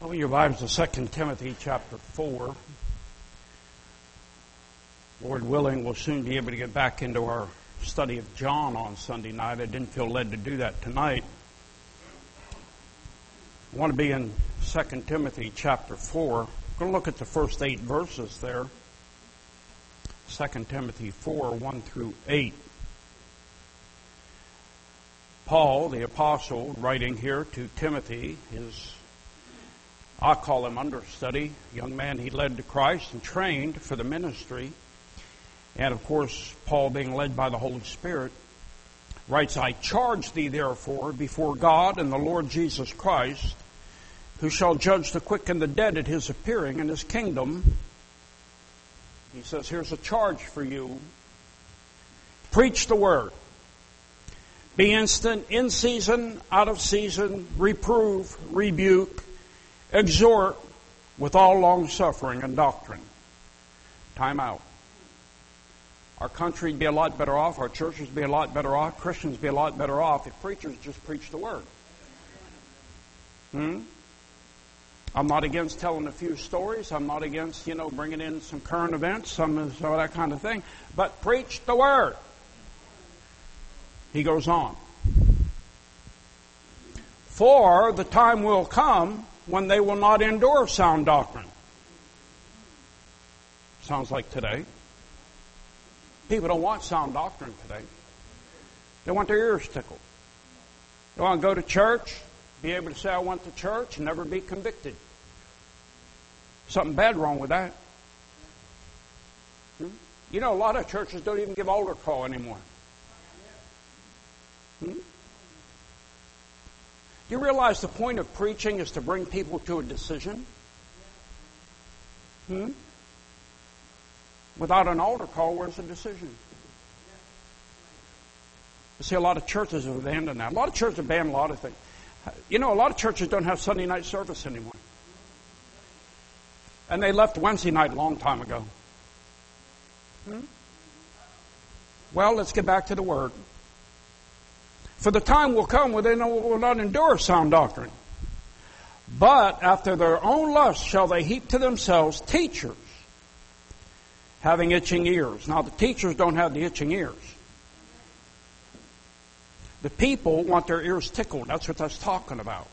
Open your Bibles to 2 Timothy chapter 4. Lord willing, we'll soon be able to get back into our study of John on Sunday night. I didn't feel led to do that tonight. I want to be in 2 Timothy chapter 4. I'm going to look at the first 8 verses there. 2 Timothy 4, 1 through 8. Paul, the apostle, writing here to Timothy, I call him understudy, young man he led to Christ and trained for the ministry. And of course, Paul, being led by the Holy Spirit, writes, I charge thee therefore before God and the Lord Jesus Christ, who shall judge the quick and the dead at his appearing in his kingdom. He says, here's a charge for you. Preach the word. Be instant, in season, out of season, reprove, rebuke, exhort with all long suffering and doctrine. Time out. Our country would be a lot better off, our churches would be a lot better off, Christians would be a lot better off if preachers just preach the word. I'm not against telling a few stories. I'm not against, bringing in some current events, some of that kind of thing. But preach the word. He goes on. For the time will come when they will not endure sound doctrine. Sounds like today. People don't want sound doctrine today. They want their ears tickled. They want to go to church, be able to say, I went to church, and never be convicted. Something bad wrong with that. A lot of churches don't even give altar call anymore. Do you realize the point of preaching is to bring people to a decision? Without an altar call, where's the decision? You see, a lot of churches have abandoned that. A lot of churches abandon a lot of things. A lot of churches don't have Sunday night service anymore. And they left Wednesday night a long time ago. Well, let's get back to the Word. For the time will come when they will not endure sound doctrine. But after their own lust shall they heap to themselves teachers, having itching ears. Now, the teachers don't have the itching ears. The people want their ears tickled. That's what that's talking about.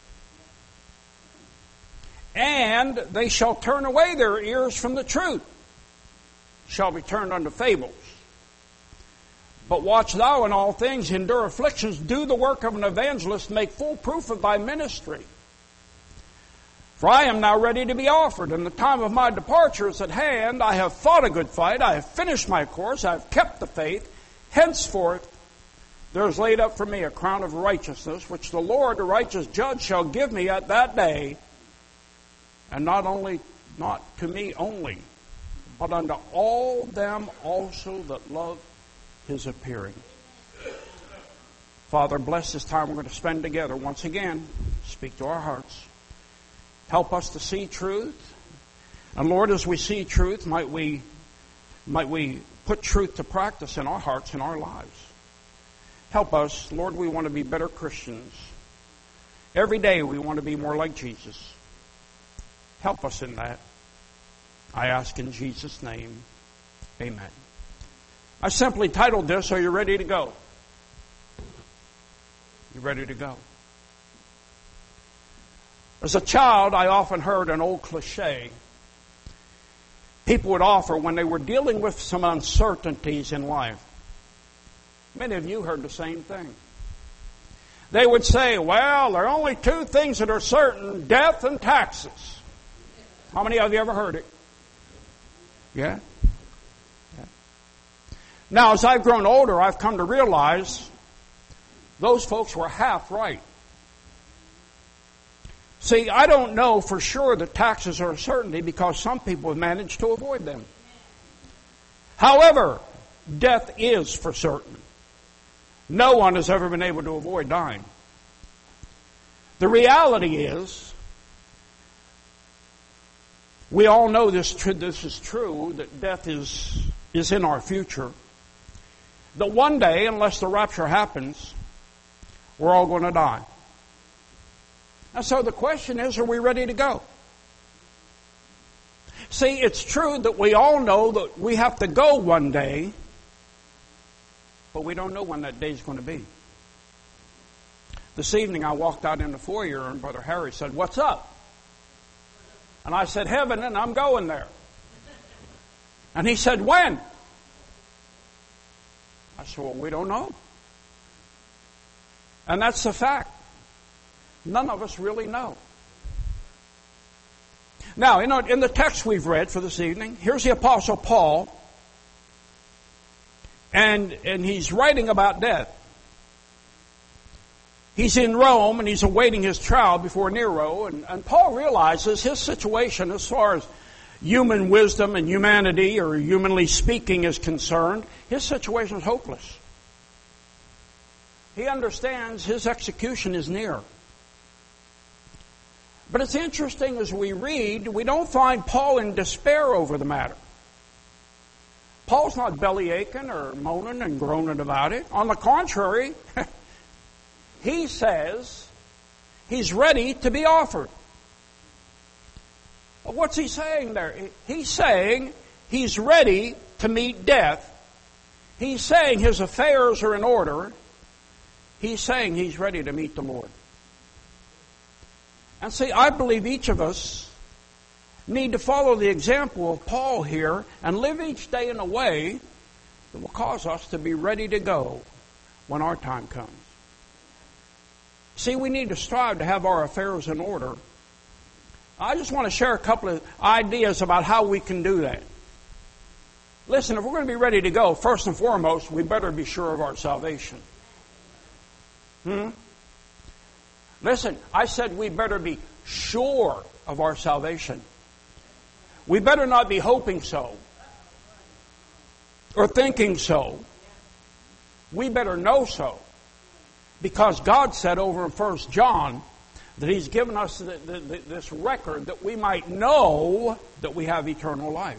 And they shall turn away their ears from the truth, shall be turned unto fables. But watch thou in all things, endure afflictions, do the work of an evangelist, make full proof of thy ministry. For I am now ready to be offered, and the time of my departure is at hand. I have fought a good fight, I have finished my course, I have kept the faith. Henceforth there is laid up for me a crown of righteousness, which the Lord, the righteous judge, shall give me at that day, and not to me only, but unto all them also that love his appearing. Father, bless this time we're going to spend together once again. Speak to our hearts. Help us to see truth. And Lord, as we see truth, might we put truth to practice in our hearts and our lives. Help us. Lord, we want to be better Christians. Every day we want to be more like Jesus. Help us in that. I ask in Jesus' name. Amen. I simply titled this, Are You Ready to Go? You ready to go? As a child, I often heard an old cliche people would offer when they were dealing with some uncertainties in life. Many of you heard the same thing. They would say, well, there are only 2 things that are certain, death and taxes. How many of you ever heard it? Yeah? Now, as I've grown older, I've come to realize those folks were half right. See, I don't know for sure that taxes are a certainty because some people have managed to avoid them. However, death is for certain. No one has ever been able to avoid dying. The reality is, we all know this is true, that death is in our future. That one day, unless the rapture happens, we're all going to die. And so the question is, are we ready to go? See, it's true that we all know that we have to go one day, but we don't know when that day is going to be. This evening I walked out in the foyer and Brother Harry said, "What's up?" And I said, "Heaven, and I'm going there." And he said, "When?" I said, "Well, we don't know." And that's the fact. None of us really know. Now, in the text we've read for this evening, here's the Apostle Paul, and he's writing about death. He's in Rome, and he's awaiting his trial before Nero, and Paul realizes his situation as far as human wisdom and humanity, or humanly speaking, is concerned. His situation is hopeless. He understands his execution is near. But it's interesting, as we read, we don't find Paul in despair over the matter. Paul's not belly-aching or moaning and groaning about it. On the contrary, he says he's ready to be offered. But what's he saying there? He's saying he's ready to meet death. He's saying his affairs are in order. He's saying he's ready to meet the Lord. And see, I believe each of us need to follow the example of Paul here and live each day in a way that will cause us to be ready to go when our time comes. See, we need to strive to have our affairs in order. I just want to share a couple of ideas about how we can do that. Listen, if we're going to be ready to go, first and foremost, we better be sure of our salvation. Listen, I said we better be sure of our salvation. We better not be hoping so or thinking so. We better know so. Because God said over in 1 John that He's given us this record that we might know that we have eternal life.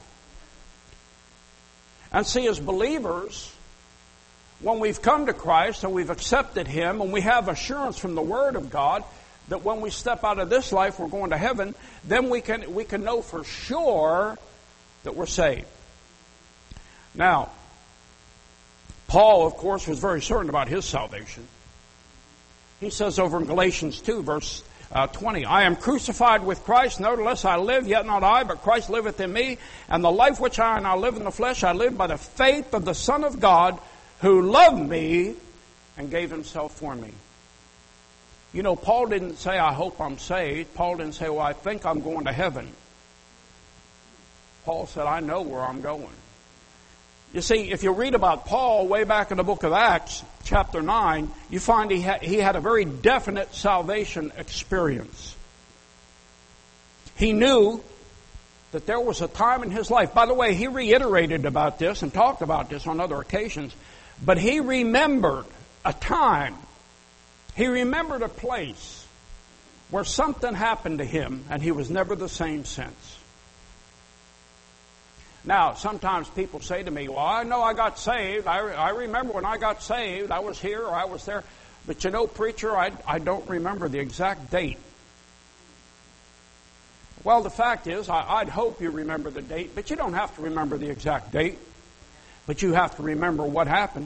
And see, as believers, when we've come to Christ and we've accepted Him and we have assurance from the Word of God that when we step out of this life we're going to heaven, then we can know for sure that we're saved. Now, Paul, of course, was very certain about his salvation. He says over in Galatians 2, verse 20, "I am crucified with Christ, nevertheless I live, yet not I, but Christ liveth in me. And the life which I now live in the flesh, I live by the faith of the Son of God, who loved me and gave Himself for me." You know, Paul didn't say, "I hope I'm saved." Paul didn't say, "Well, I think I'm going to heaven." Paul said, "I know where I'm going." You see, if you read about Paul way back in the book of Acts, chapter 9, you find he had a very definite salvation experience. He knew that there was a time in his life. By the way, he reiterated about this and talked about this on other occasions. But he remembered a time. He remembered a place where something happened to him and he was never the same since. Now, sometimes people say to me, "Well, I know I got saved. I remember when I got saved. I was here or I was there. But you know, preacher, I don't remember the exact date." Well, the fact is, I'd hope you remember the date, but you don't have to remember the exact date. But you have to remember what happened.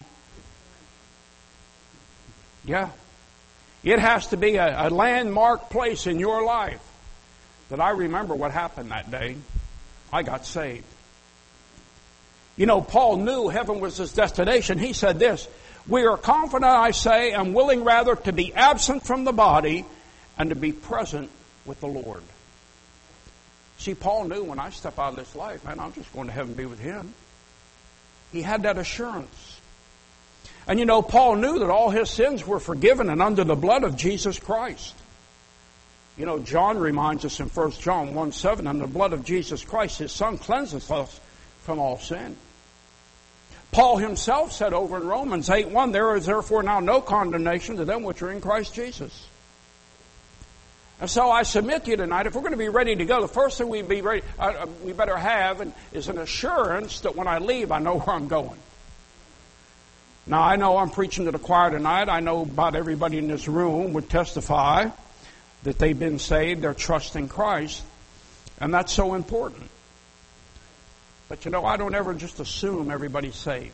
Yeah. It has to be a landmark place in your life that I remember what happened that day. I got saved. You know, Paul knew heaven was his destination. He said this, "We are confident, I say, and willing rather to be absent from the body and to be present with the Lord." See, Paul knew, when I step out of this life, man, I'm just going to heaven and be with Him. He had that assurance. And you know, Paul knew that all his sins were forgiven and under the blood of Jesus Christ. You know, John reminds us in 1 John 1:7, "And the blood of Jesus Christ, His Son, cleanses us from all sin." Paul himself said over in Romans 8:1, "There is therefore now no condemnation to them which are in Christ Jesus." And so I submit to you tonight, if we're going to be ready to go, the first thing we better have is an assurance that when I leave, I know where I'm going. Now, I know I'm preaching to the choir tonight. I know about everybody in this room would testify that they've been saved, they're trusting Christ, and that's so important. But you know, I don't ever just assume everybody's saved.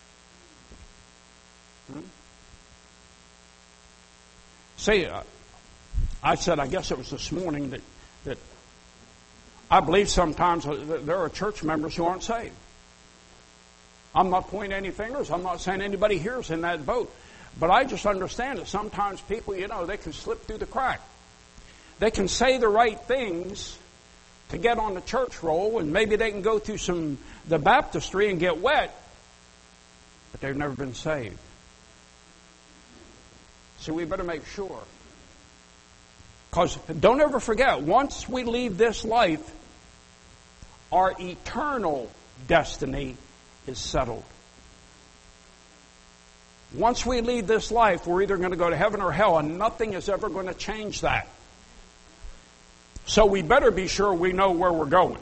See, I said, I guess it was this morning that I believe sometimes there are church members who aren't saved. I'm not pointing any fingers. I'm not saying anybody here is in that boat. But I just understand that sometimes people, you know, they can slip through the crack. They can say the right things to get on the church roll, and maybe they can go through the baptistry and get wet, but they've never been saved. So we better make sure. Because don't ever forget, once we leave this life, our eternal destiny is settled. Once we leave this life, we're either going to go to heaven or hell, and nothing is ever going to change that. So we better be sure we know where we're going.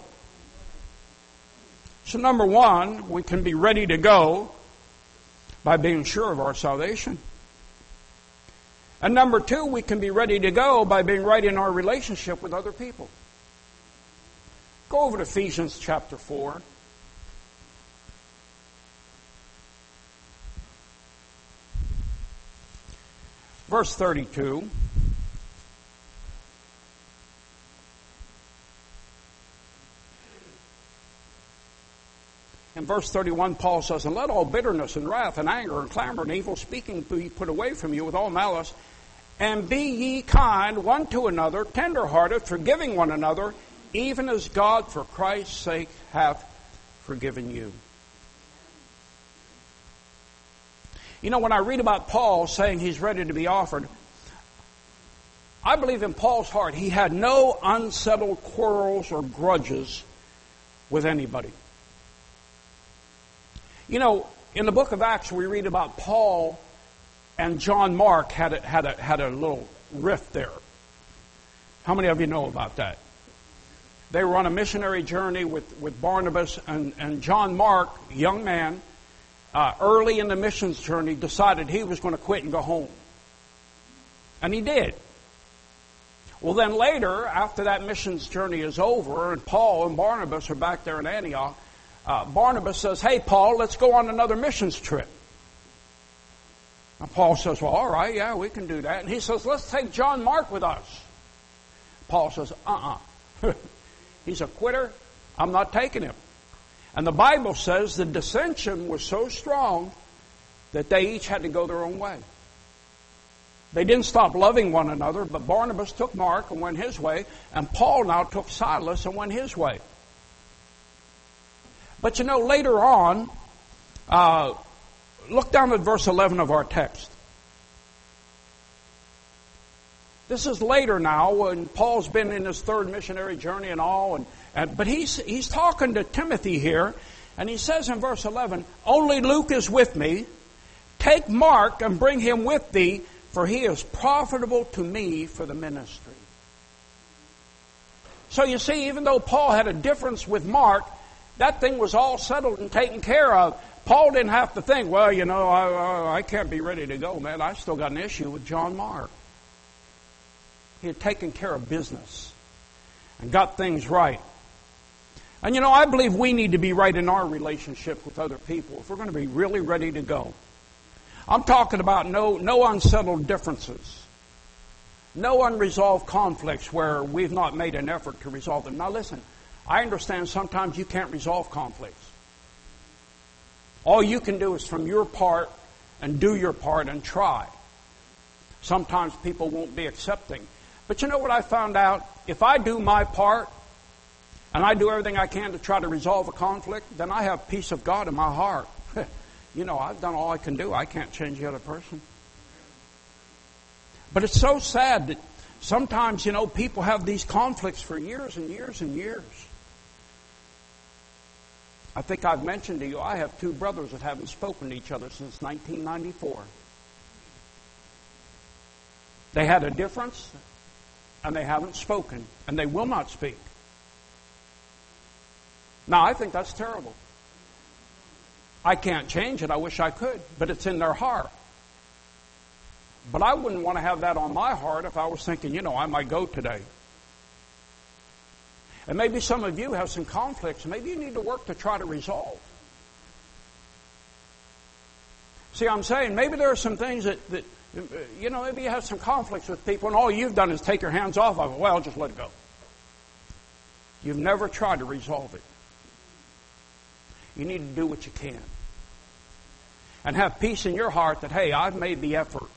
So number one, we can be ready to go by being sure of our salvation. And number two, we can be ready to go by being right in our relationship with other people. Go over to Ephesians chapter 4. Verse 32. In verse 31, Paul says, "And let all bitterness and wrath and anger and clamor and evil speaking be put away from you with all malice. And be ye kind one to another, tenderhearted, forgiving one another, even as God for Christ's sake hath forgiven you." You know, when I read about Paul saying he's ready to be offered, I believe in Paul's heart he had no unsettled quarrels or grudges with anybody. You know, in the book of Acts we read about Paul and John Mark had a little rift there. How many of you know about that? They were on a missionary journey with Barnabas, and John Mark, young man, early in the missions journey, decided he was going to quit and go home. And he did. Well, then later, after that missions journey is over, and Paul and Barnabas are back there in Antioch, Barnabas says, "Hey, Paul, let's go on another missions trip." And Paul says, "Well, all right, yeah, we can do that." And he says, "Let's take John Mark with us." Paul says, He's a quitter. I'm not taking him. And the Bible says the dissension was so strong that they each had to go their own way. They didn't stop loving one another, but Barnabas took Mark and went his way, and Paul now took Silas and went his way. But you know, later on, look down at verse 11 of our text. This is later now, when Paul's been in his third missionary journey and all, but he's talking to Timothy here, and he says in verse 11, "Only Luke is with me. Take Mark and bring him with thee, for he is profitable to me for the ministry." So you see, even though Paul had a difference with Mark, that thing was all settled and taken care of. Paul didn't have to think, well, you know, I can't be ready to go, man. I still got an issue with John Mark. He had taken care of business and got things right. And you know, I believe we need to be right in our relationship with other people if we're going to be really ready to go. I'm talking about no unsettled differences. No unresolved conflicts where we've not made an effort to resolve them. Now listen, I understand sometimes you can't resolve conflicts. All you can do is from your part and do your part and try. Sometimes people won't be accepting. But you know what I found out? If I do my part and I do everything I can to try to resolve a conflict, then I have peace of God in my heart. You know, I've done all I can do. I can't change the other person. But it's so sad that sometimes, you know, people have these conflicts for years and years and years. I think I've mentioned to you, I have two brothers that haven't spoken to each other since 1994. They had a difference, and they haven't spoken, and they will not speak. Now, I think that's terrible. I can't change it. I wish I could, but it's in their heart. But I wouldn't want to have that on my heart if I was thinking, I might go today. And maybe some of you have some conflicts. Maybe you need to work to try to resolve. See, I'm saying maybe there are some things that maybe you have some conflicts with people and all you've done is take your hands off of it. Well, just let it go. You've never tried to resolve it. You need to do what you can. And have peace in your heart that, hey, I've made the effort.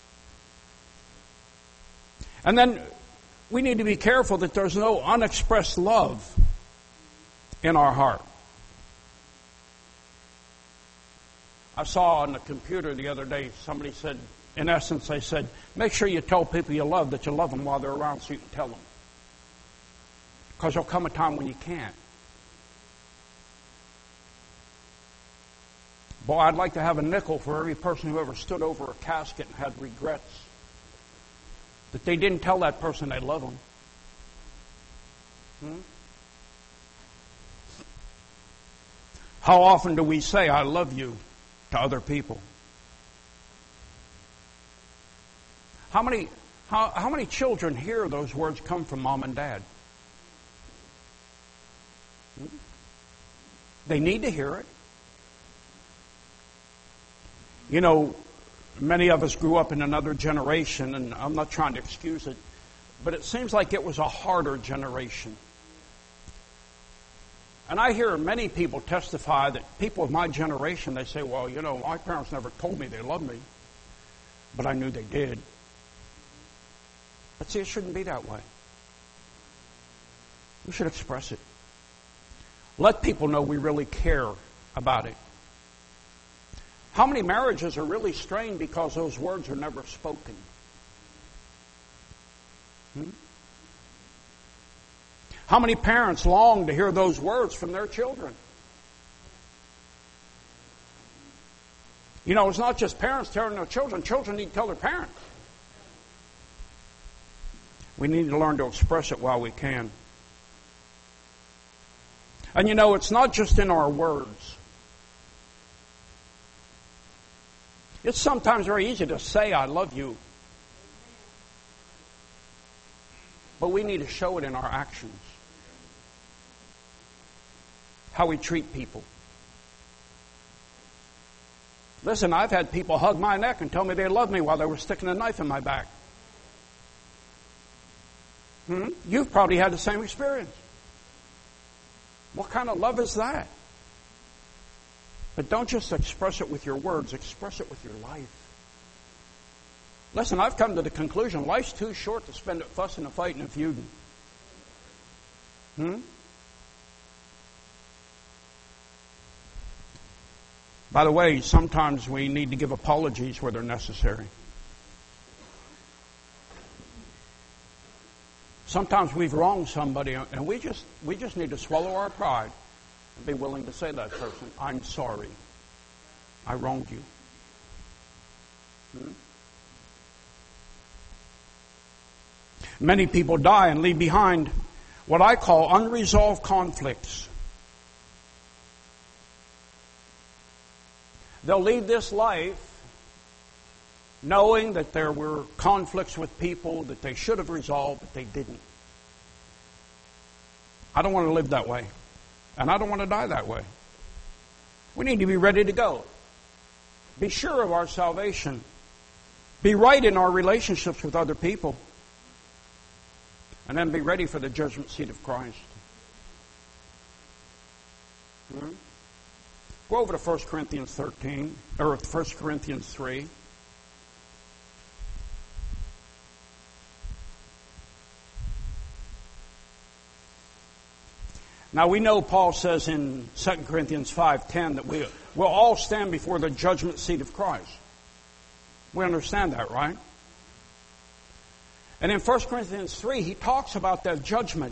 And then we need to be careful that there's no unexpressed love in our heart. I saw on the computer the other day, somebody said, in essence, they said, make sure you tell people you love that you love them while they're around so you can tell them. Because there'll come a time when you can't. Boy, I'd like to have a nickel for every person who ever stood over a casket and had regrets that they didn't tell that person they love them. How often do we say, I love you, to other people? How many children hear those words come from mom and dad? They need to hear it. Many of us grew up in another generation, and I'm not trying to excuse it, but it seems like it was a harder generation. And I hear many people testify that people of my generation, they say, well, my parents never told me they loved me, but I knew they did. But see, it shouldn't be that way. We should express it. Let people know we really care about it. How many marriages are really strained because those words are never spoken? How many parents long to hear those words from their children? It's not just parents telling their children. Children need to tell their parents. We need to learn to express it while we can. And it's not just in our words. It's sometimes very easy to say, I love you. But we need to show it in our actions. How we treat people. Listen, I've had people hug my neck and tell me they love me while they were sticking a knife in my back. You've probably had the same experience. What kind of love is that? But don't just express it with your words, express it with your life. Listen, I've come to the conclusion, life's too short to spend it fussing and fighting and feuding. By the way, sometimes we need to give apologies where they're necessary. Sometimes we've wronged somebody, and we just need to swallow our pride and be willing to say to that person, I'm sorry. I wronged you. Many people die and leave behind what I call unresolved conflicts. They'll leave this life knowing that there were conflicts with people that they should have resolved, but they didn't. I don't want to live that way. And I don't want to die that way. We need to be ready to go. Be sure of our salvation. Be right in our relationships with other people. And then be ready for the judgment seat of Christ. Go over to 1 Corinthians 13, or 1 Corinthians 3. Now we know Paul says in 2 Corinthians 5:10 that we'll all stand before the judgment seat of Christ. We understand that, right? And in 1 Corinthians 3, he talks about that judgment.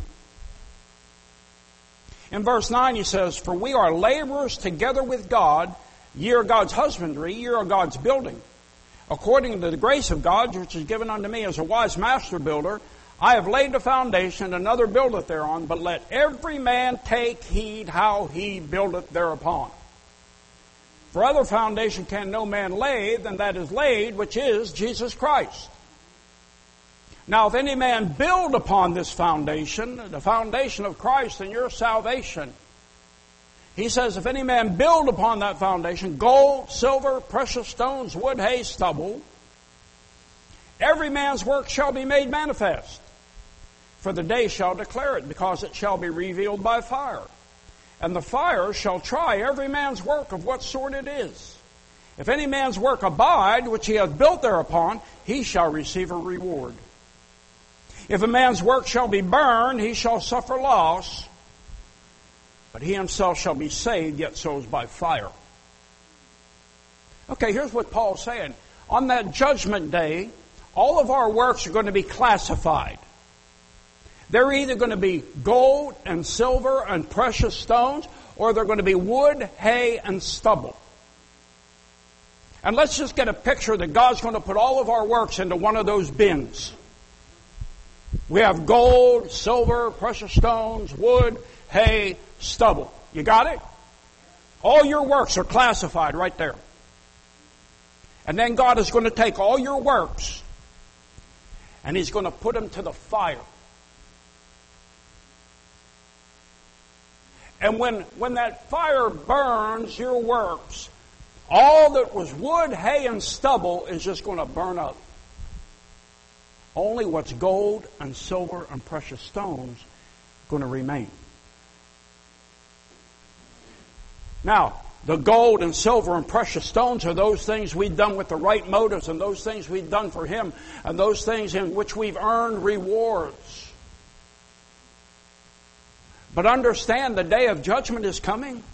In verse 9 he says, For we are laborers together with God, ye are God's husbandry, ye are God's building. According to the grace of God, which is given unto me as a wise master builder, I have laid the foundation, another buildeth thereon, but let every man take heed how he buildeth thereupon. For other foundation can no man lay than that is laid, which is Jesus Christ. Now, if any man build upon this foundation, the foundation of Christ and your salvation, he says, if any man build upon that foundation, gold, silver, precious stones, wood, hay, stubble, every man's work shall be made manifest. For the day shall declare it, because it shall be revealed by fire. And the fire shall try every man's work of what sort it is. If any man's work abide, which he hath built thereupon, he shall receive a reward. If a man's work shall be burned, he shall suffer loss, but he himself shall be saved, yet so is by fire. Okay, here's what Paul's saying. On that judgment day, all of our works are going to be classified. They're either going to be gold and silver and precious stones, or they're going to be wood, hay, and stubble. And let's just get a picture that God's going to put all of our works into one of those bins. We have gold, silver, precious stones, wood, hay, stubble. You got it? All your works are classified right there. And then God is going to take all your works and He's going to put them to the fire. And when that fire burns your works, all that was wood, hay, and stubble is just going to burn up. Only what's gold and silver and precious stones going to remain. Now, the gold and silver and precious stones are those things we've done with the right motives, and those things we've done for Him, and those things in which we've earned rewards. But understand, the day of judgment is coming.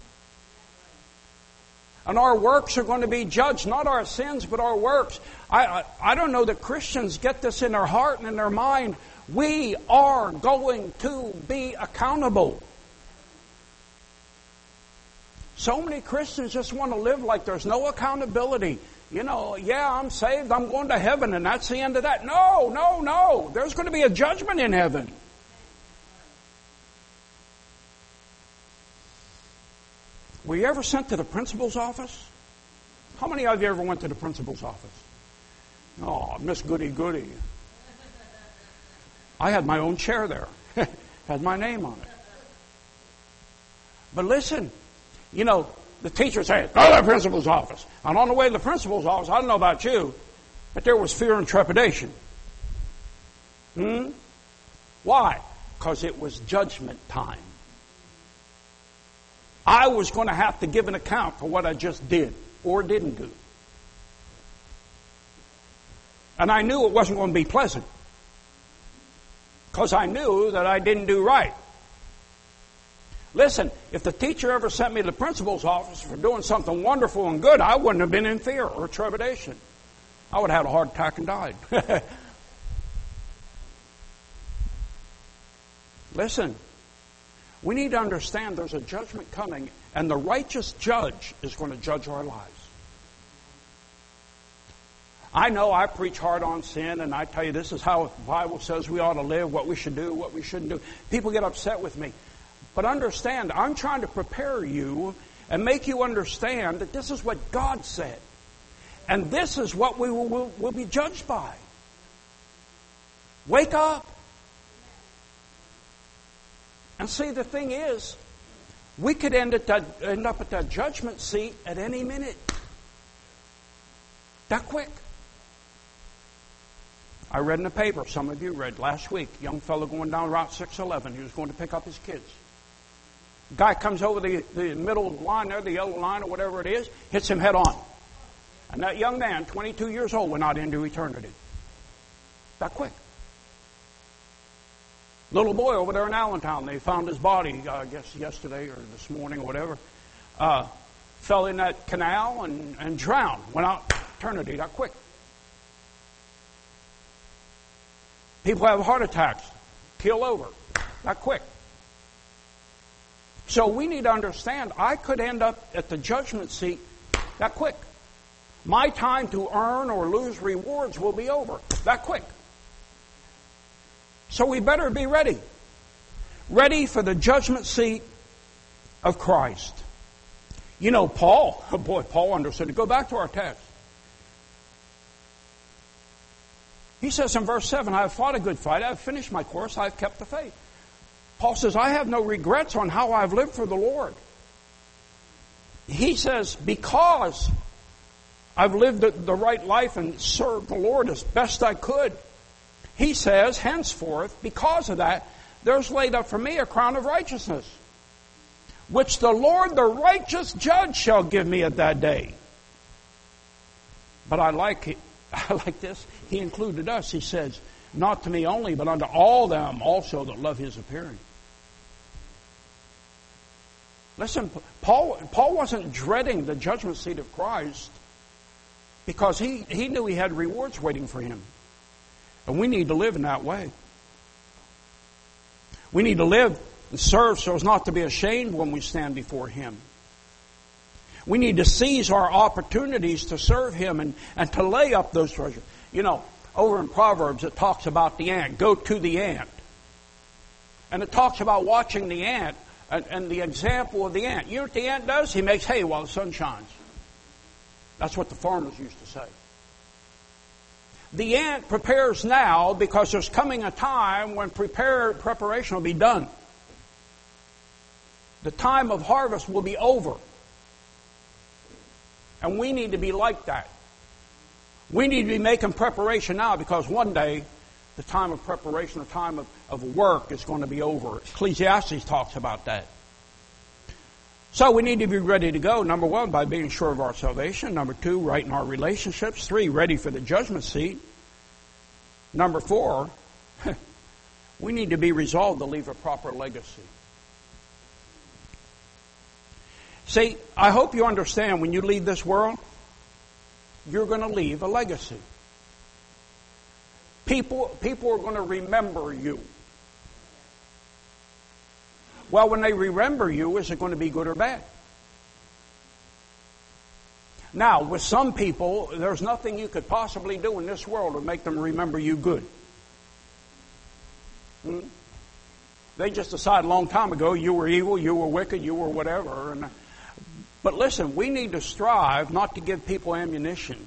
And our works are going to be judged, not our sins, but our works. I don't know that Christians get this in their heart and in their mind. We are going to be accountable. So many Christians just want to live like there's no accountability. You know, yeah, I'm saved, I'm going to heaven, and that's the end of that. No. There's going to be a judgment in heaven. Were you ever sent to the principal's office? How many of you ever went to the principal's office? Oh, Miss Goody Goody. I had my own chair there. Had my name on it. But listen, you know, the teacher said, go to the principal's office. And on the way to the principal's office, I don't know about you, but there was fear and trepidation. Why? Because it was judgment time. I was going to have to give an account for what I just did or didn't do. And I knew it wasn't going to be pleasant, because I knew that I didn't do right. Listen, if the teacher ever sent me to the principal's office for doing something wonderful and good, I wouldn't have been in fear or trepidation. I would have had a heart attack and died. Listen, we need to understand there's a judgment coming, and the righteous judge is going to judge our lives. I know I preach hard on sin, and I tell you this is how the Bible says we ought to live, what we should do, what we shouldn't do. People get upset with me. But understand, I'm trying to prepare you and make you understand that this is what God said. And this is what we will be judged by. Wake up. And see, the thing is, we could end up at that judgment seat at any minute. That quick. I read in the paper, some of you read last week, young fellow going down Route 611. He was going to pick up his kids. Guy comes over the middle line there, the yellow line or whatever it is, hits him head on. And that young man, 22 years old, went out into eternity. That quick. Little boy over there in Allentown, they found his body, I guess yesterday or this morning or whatever, fell in that canal and drowned. Went out eternity that quick. People have heart attacks, keel over that quick. So we need to understand, I could end up at the judgment seat that quick. My time to earn or lose rewards will be over that quick. So we better be ready. Ready for the judgment seat of Christ. You know, Paul, oh boy, Paul understood it. Go back to our text. He says in verse 7, I have fought a good fight, I have finished my course, I have kept the faith. Paul says, I have no regrets on how I've lived for the Lord. He says, because I've lived the right life and served the Lord as best I could, he says, henceforth, because of that, there's laid up for me a crown of righteousness, which the Lord, the righteous judge, shall give me at that day. But I like this. He included us. He says, not to me only, but unto all them also that love his appearing. Listen, Paul wasn't dreading the judgment seat of Christ because he knew he had rewards waiting for him. And we need to live in that way. We need to live and serve so as not to be ashamed when we stand before him. We need to seize our opportunities to serve him and to lay up those treasures. You know, over in Proverbs it talks about the ant. Go to the ant. And it talks about watching the ant and the example of the ant. You know what the ant does? He makes hay while the sun shines. That's what the farmers used to say. The ant prepares now because there's coming a time when preparation will be done. The time of harvest will be over. And we need to be like that. We need to be making preparation now because one day the time of preparation, the time of work is going to be over. Ecclesiastes talks about that. So we need to be ready to go, number one, by being sure of our salvation. Number two, right in our relationships. Three, ready for the judgment seat. Number four, we need to be resolved to leave a proper legacy. See, I hope you understand when you leave this world, you're going to leave a legacy. People are going to remember you. Well, when they remember you, is it going to be good or bad? Now, with some people, there's nothing you could possibly do in this world to make them remember you good. They just decided a long time ago you were evil, you were wicked, you were whatever. But listen, we need to strive not to give people ammunition.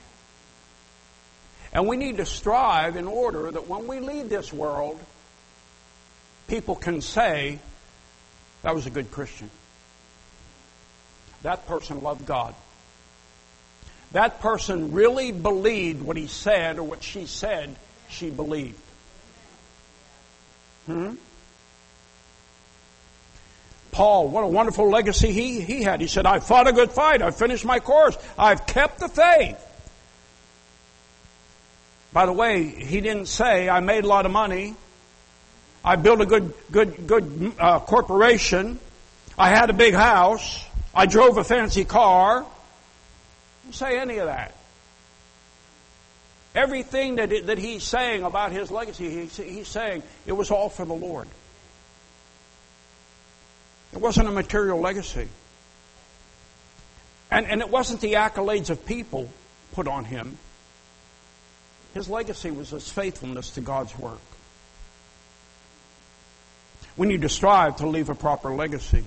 And we need to strive in order that when we leave this world, people can say, that was a good Christian. That person loved God. That person really believed what he said or what she said she believed. Paul, what a wonderful legacy he had. He said, I fought a good fight. I've finished my course. I've kept the faith. By the way, he didn't say, I made a lot of money. I built a good corporation. I had a big house. I drove a fancy car. He didn't say any of that. Everything that he's saying about his legacy, he's saying it was all for the Lord. It wasn't a material legacy. And it wasn't the accolades of people put on him. His legacy was his faithfulness to God's work. We need to strive to leave a proper legacy.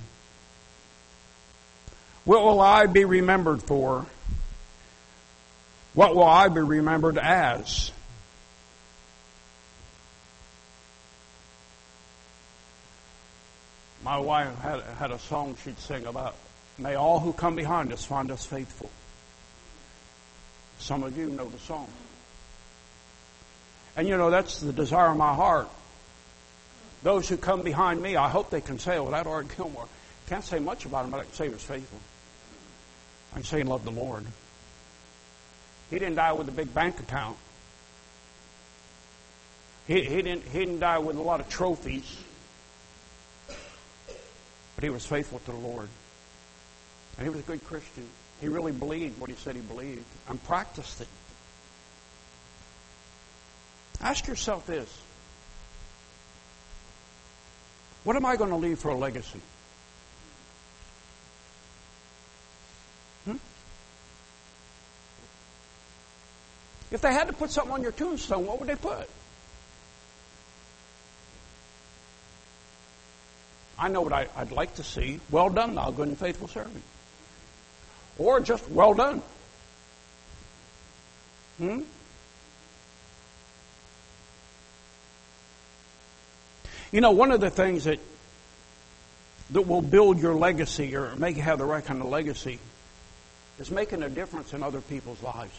What will I be remembered for? What will I be remembered as? My wife had a song she'd sing about, may all who come behind us find us faithful. Some of you know the song. And you know, that's the desire of my heart. Those who come behind me, I hope they can say, well, that Art Gilmore, can't say much about him, but I can say he was faithful. I can say he loved the Lord. He didn't die with a big bank account. He didn't die with a lot of trophies. But he was faithful to the Lord. And he was a good Christian. He really believed what he said he believed and practiced it. Ask yourself this. What am I going to leave for a legacy? If they had to put something on your tombstone, what would they put? I know what I'd like to see. Well done, thou good and faithful servant. Or just, well done. Hmm? You know, one of the things that will build your legacy or make you have the right kind of legacy is making a difference in other people's lives.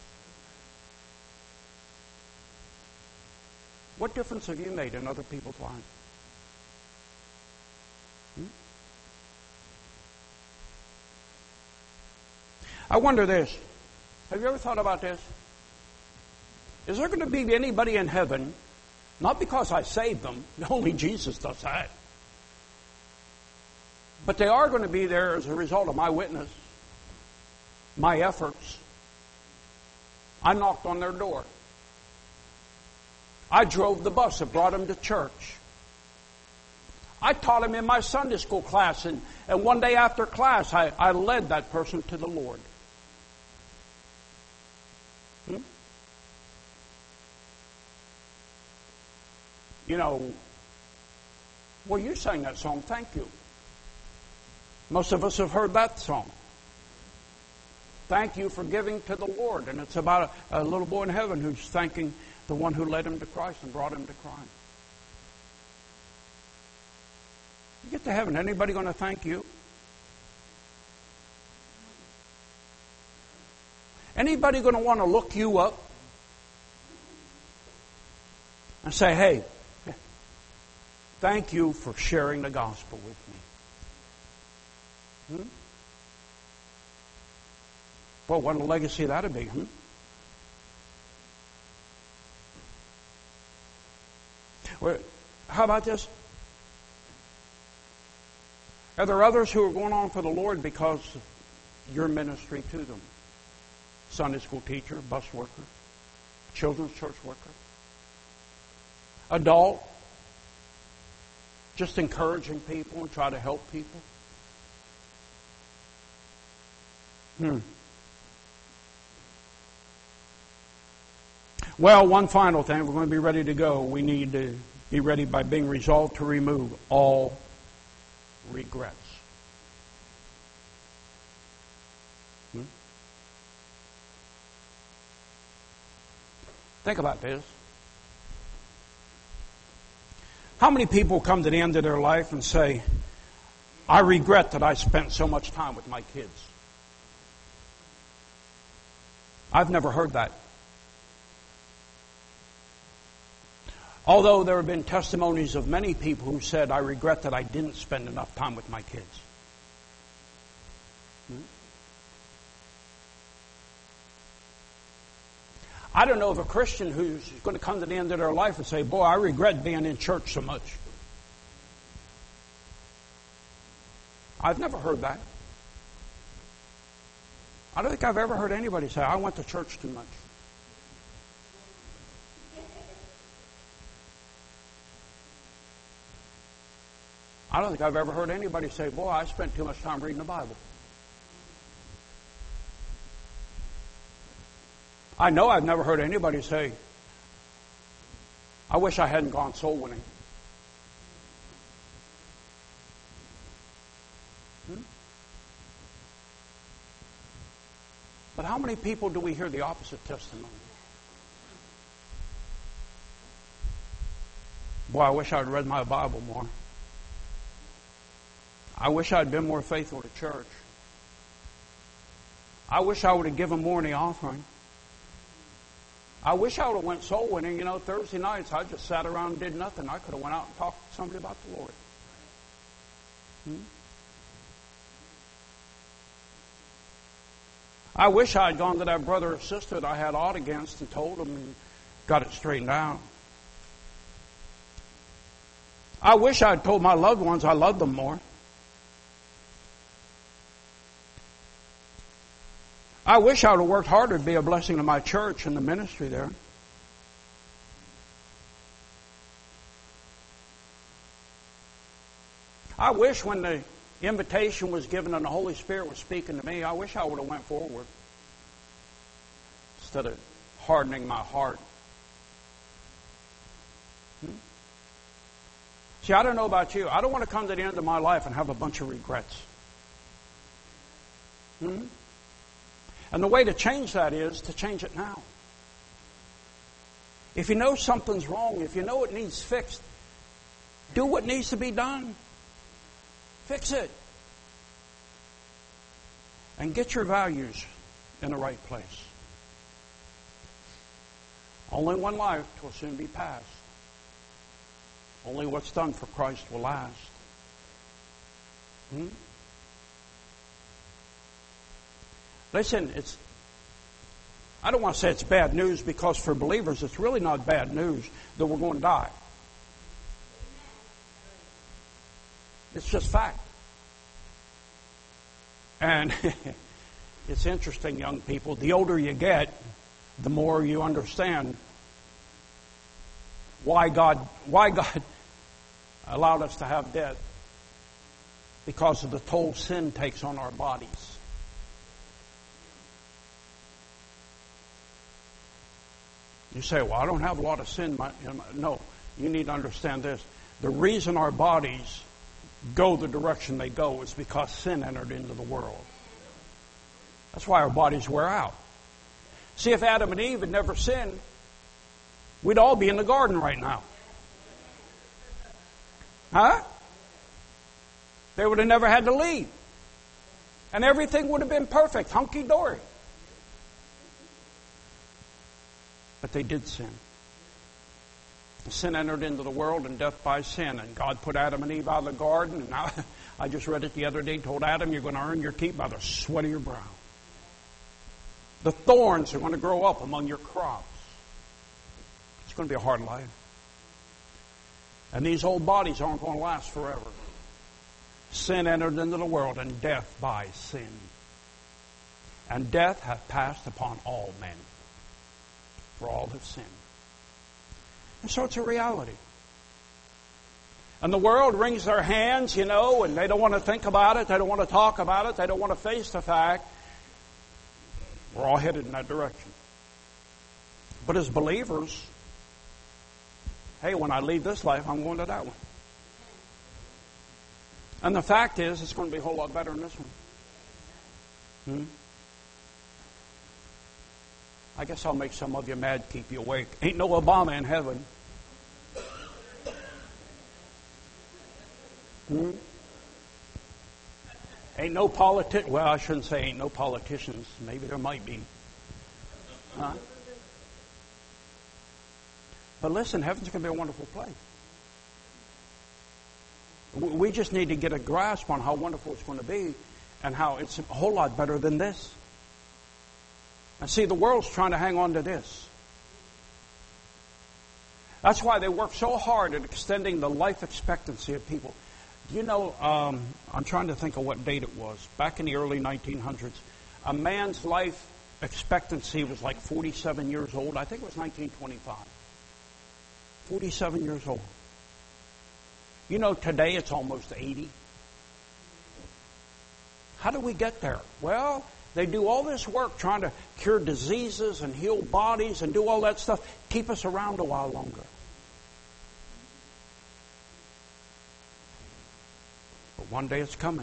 What difference have you made in other people's lives? Hmm? I wonder this. Have you ever thought about this? Is there going to be anybody in heaven, not because I saved them, only Jesus does that, but they are going to be there as a result of my witness, my efforts. I knocked on their door. I drove the bus that brought them to church. I taught them in my Sunday school class, and one day after class, I led that person to the Lord. Hmm? You know, well, you sang that song, thank you. Most of us have heard that song. Thank you for giving to the Lord. And it's about a little boy in heaven who's thanking the one who led him to Christ and brought him to Christ. You get to heaven, anybody going to thank you? Anybody going to want to look you up and say, hey, thank you for sharing the gospel with me? Hmm? Well, what a legacy that'd be, hmm? Well, how about this? Are there others who are going on for the Lord because of your ministry to them? Sunday school teacher, bus worker, children's church worker, adult, just encouraging people and try to help people. Well, one final thing. We're going to be ready to go. We need to be ready by being resolved to remove all regrets. Think about this. How many people come to the end of their life and say, I regret that I spent so much time with my kids? I've never heard that. Although there have been testimonies of many people who said, I regret that I didn't spend enough time with my kids. I don't know of a Christian who's going to come to the end of their life and say, boy, I regret being in church so much. I've never heard that. I don't think I've ever heard anybody say, I went to church too much. I don't think I've ever heard anybody say, boy, I spent too much time reading the Bible. I know I've never heard anybody say, I wish I hadn't gone soul winning. But how many people do we hear the opposite testimony? Boy, I wish I'd read my Bible more. I wish I'd been more faithful to church. I wish I would have given more in the offering. I wish I would have went soul winning. You know, Thursday nights I just sat around and did nothing. I could have went out and talked to somebody about the Lord. I wish I had gone to that brother or sister that I had aught against and told them and got it straightened out. I wish I had told my loved ones I loved them more. I wish I would have worked harder to be a blessing to my church and the ministry there. I wish when the invitation was given and the Holy Spirit was speaking to me, I wish I would have went forward instead of hardening my heart. See, I don't know about you. I don't want to come to the end of my life and have a bunch of regrets. And the way to change that is to change it now. If you know something's wrong, if you know it needs fixed, do what needs to be done. Fix it. And get your values in the right place. Only one life will soon be passed. Only what's done for Christ will last. Listen, I don't want to say it's bad news, because for believers it's really not bad news that we're going to die. It's just fact. And it's interesting, young people, the older you get, the more you understand why God allowed us to have death. Because of the toll sin takes on our bodies. You say, well, I don't have a lot of sin. No, you need to understand this. The reason our bodies go the direction they go is because sin entered into the world. That's why our bodies wear out. See, if Adam and Eve had never sinned, we'd all be in the garden right now. Huh? They would have never had to leave. And everything would have been perfect, hunky-dory. But they did sin. Sin entered into the world, and death by sin. And God put Adam and Eve out of the garden. And now, I just read it the other day, told Adam, you're going to earn your keep by the sweat of your brow. The thorns are going to grow up among your crops. It's going to be a hard life. And these old bodies aren't going to last forever. Sin entered into the world, and death by sin. And death hath passed upon all men, for all have sinned. And so it's a reality. And the world wrings their hands, and they don't want to think about it. They don't want to talk about it. They don't want to face the fact. We're all headed in that direction. But as believers, hey, when I leave this life, I'm going to that one. And the fact is, it's going to be a whole lot better than this one. I guess I'll make some of you mad, keep you awake. Ain't no Obama in heaven. Ain't no well, I shouldn't say ain't no politicians. Maybe there might be. Huh? But listen, heaven's going to be a wonderful place. We just need to get a grasp on how wonderful it's going to be and how it's a whole lot better than this. And see, the world's trying to hang on to this. That's why they work so hard at extending the life expectancy of people. Do you know, I'm trying to think of what date it was. Back in the early 1900s, a man's life expectancy was like 47 years old. I think it was 1925. 47 years old. You know, today it's almost 80. How do we get there? Well, they do all this work trying to cure diseases and heal bodies and do all that stuff. Keep us around a while longer. But one day it's coming.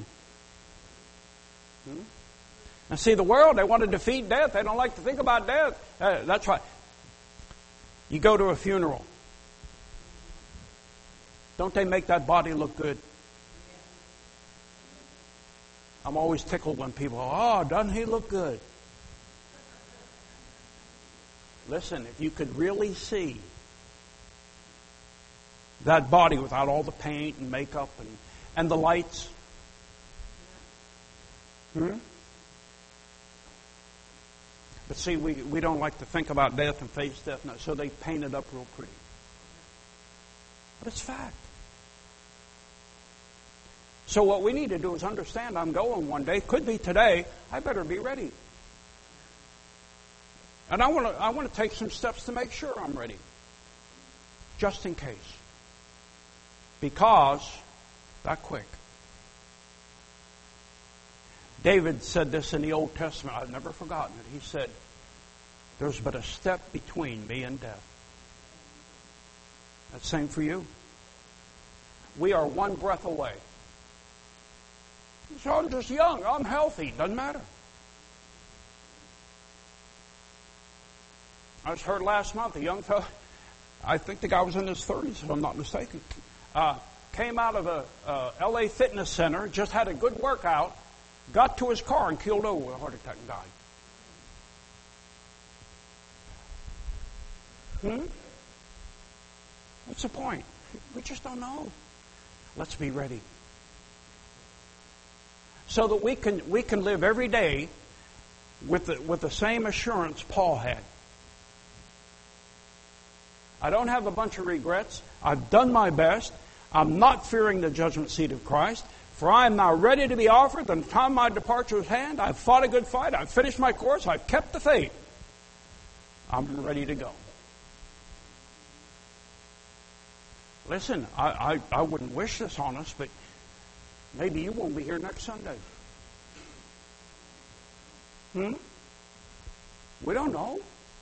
And see, the world, they want to defeat death. They don't like to think about death. That's right. You go to a funeral. Don't they make that body look good? I'm always tickled when people, doesn't he look good? Listen, if you could really see that body without all the paint and makeup and the lights. But see, we don't like to think about death and face death, so they paint it up real pretty. But it's fact. So what we need to do is understand I'm going one day. Could be today. I better be ready. And I want to take some steps to make sure I'm ready. Just in case. Because that quick. David said this in the Old Testament. I've never forgotten it. He said, there's but a step between me and death. That's the same for you. We are one breath away. So I'm just young. I'm healthy. Doesn't matter. I just heard last month a young fellow, I think the guy was in his 30s, if I'm not mistaken, came out of a L.A. fitness center, just had a good workout, got to his car and keeled over with a heart attack and died. What's the point? We just don't know. Let's be ready. So that we can live every day with the same assurance Paul had. I don't have a bunch of regrets. I've done my best. I'm not fearing the judgment seat of Christ. For I am now ready to be offered. And the time of my departure is at hand. I've fought a good fight. I've finished my course. I've kept the faith. I'm ready to go. Listen, I wouldn't wish this on us, but maybe you won't be here next Sunday. We don't know.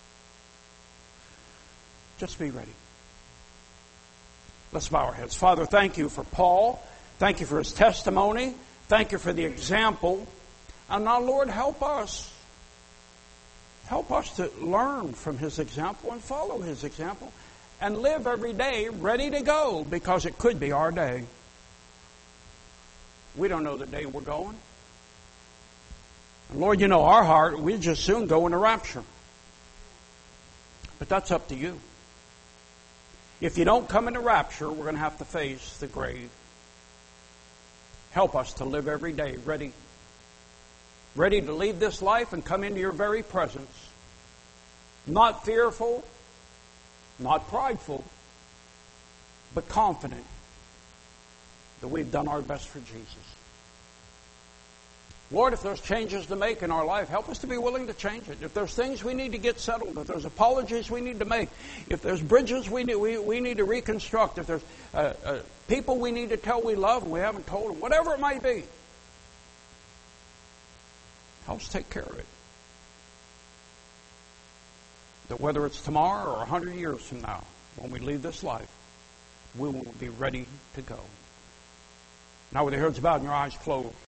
Just be ready. Let's bow our heads. Father, thank you for Paul. Thank you for his testimony. Thank you for the example. And now, Lord, help us. Help us to learn from his example and follow his example and live every day ready to go, because it could be our day. We don't know the day we're going. And Lord, you know our heart. We'd just soon go into rapture. But that's up to you. If you don't come into rapture, we're going to have to face the grave. Help us to live every day ready. Ready to leave this life and come into your very presence. Not fearful, not prideful, but confident that we've done our best for Jesus. Lord, if there's changes to make in our life, help us to be willing to change it. If there's things we need to get settled, if there's apologies we need to make, if there's bridges we need to reconstruct, if there's people we need to tell we love and we haven't told them, whatever it might be, help us take care of it. That whether it's tomorrow or 100 years from now, when we leave this life, we will be ready to go. Now with your heads bowed and your eyes closed,